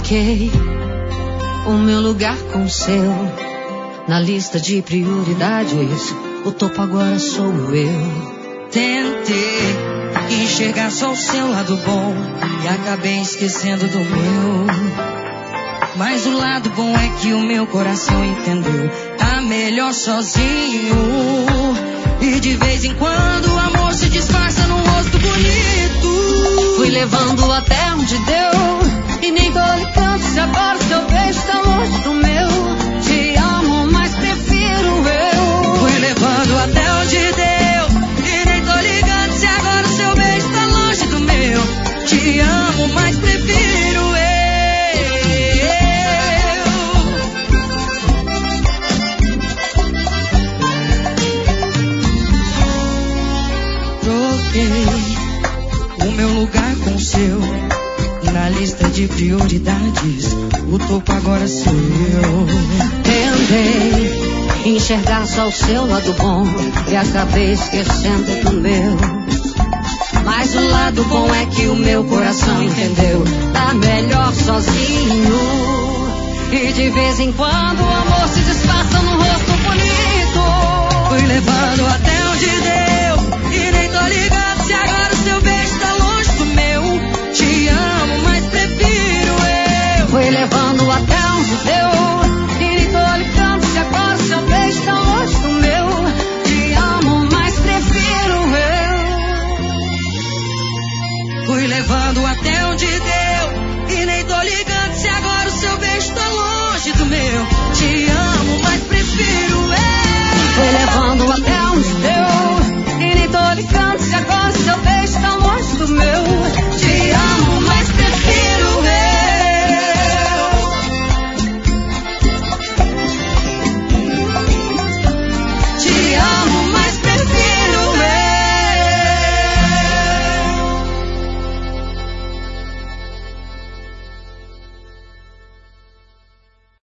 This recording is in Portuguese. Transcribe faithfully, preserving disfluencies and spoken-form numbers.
Troquei o meu lugar com o seu na lista de prioridades. O topo agora sou eu. Tentei enxergar só o seu lado bom e acabei esquecendo do meu. Mas o lado bom é que o meu coração entendeu. Tá melhor sozinho. E de vez em quando o amor se disfarça num rosto bonito. Fui levando até onde deu e nem tô ligando se agora seu beijo tá longe do meu. Te amo, mas prefiro eu. Fui levando até onde deu e nem tô ligando se agora seu beijo tá longe do meu. Te amo, mas prefiro eu. O meu lugar com o seu na lista de prioridades. O topo agora sou eu. Tentei enxergar só o seu lado bom e acabei esquecendo do meu. Mas o lado bom é que o meu coração entendeu. Tá melhor sozinho. E de vez em quando o amor se disfarça no rosto